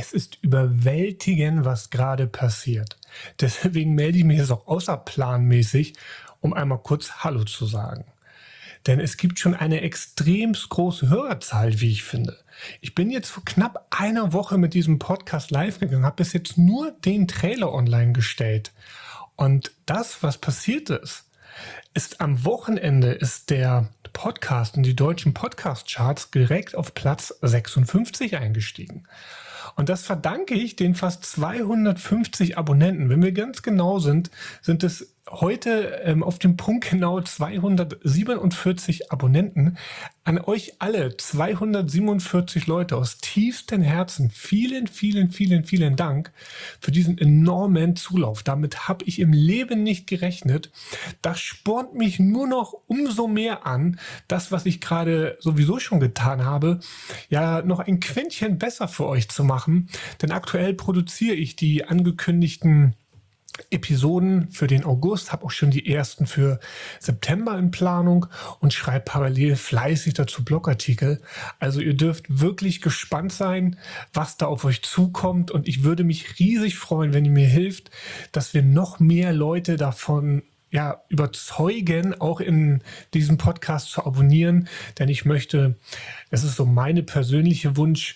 Es ist überwältigend, was gerade passiert. Deswegen melde ich mich jetzt auch außerplanmäßig, um einmal kurz Hallo zu sagen. Denn es gibt schon eine extremst große Hörerzahl, wie ich finde. Ich bin jetzt vor knapp einer Woche mit diesem Podcast live gegangen, habe bis jetzt nur den Trailer online gestellt. Und das, was passiert ist am Wochenende ist der Podcast in die deutschen Podcast-Charts direkt auf Platz 56 eingestiegen. Und das verdanke ich den fast 250 Abonnenten. Wenn wir ganz genau sind, sind es heute auf den Punkt genau 247 Abonnenten. An euch alle 247 Leute aus tiefstem Herzen vielen, vielen, vielen, vielen Dank für diesen enormen Zulauf. Damit habe ich im Leben nicht gerechnet. Das spornt mich nur noch umso mehr an, das, was ich gerade sowieso schon getan habe, ja noch ein Quäntchen besser für euch zu machen. Denn aktuell produziere ich die angekündigten Episoden für den August, habe auch schon die ersten für September in Planung und schreibe parallel fleißig dazu Blogartikel. Also ihr dürft wirklich gespannt sein, was da auf euch zukommt, und ich würde mich riesig freuen, wenn ihr mir hilft, dass wir noch mehr Leute davon überzeugen, auch in diesem Podcast zu abonnieren, denn ich möchte, es ist so mein persönlicher Wunsch,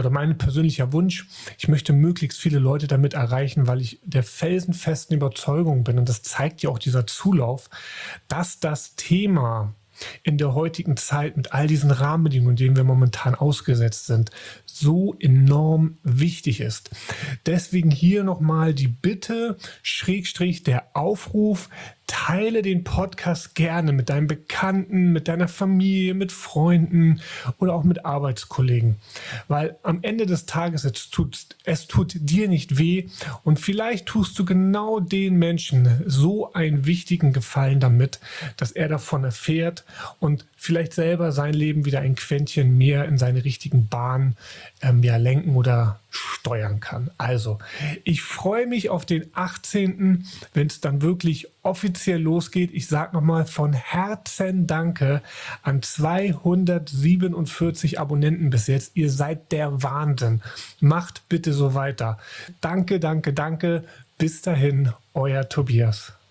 ich möchte möglichst viele Leute damit erreichen, weil ich der felsenfesten Überzeugung bin, und das zeigt ja auch dieser Zulauf, dass das Thema in der heutigen Zeit mit all diesen Rahmenbedingungen, denen wir momentan ausgesetzt sind, so enorm wichtig ist. Deswegen hier nochmal die Bitte, / der Aufruf: Teile den Podcast gerne mit deinen Bekannten, mit deiner Familie, mit Freunden oder auch mit Arbeitskollegen. Weil am Ende des Tages es tut dir nicht weh, und vielleicht tust du genau den Menschen so einen wichtigen Gefallen damit, dass er davon erfährt und vielleicht selber sein Leben wieder ein Quäntchen mehr in seine richtigen Bahnen lenken oder steuern kann. Also, ich freue mich auf den 18., wenn es dann wirklich offiziell losgeht. Ich sage nochmal von Herzen Danke an 247 Abonnenten bis jetzt. Ihr seid der Wahnsinn. Macht bitte so weiter. Danke, danke, danke. Bis dahin, euer Tobias.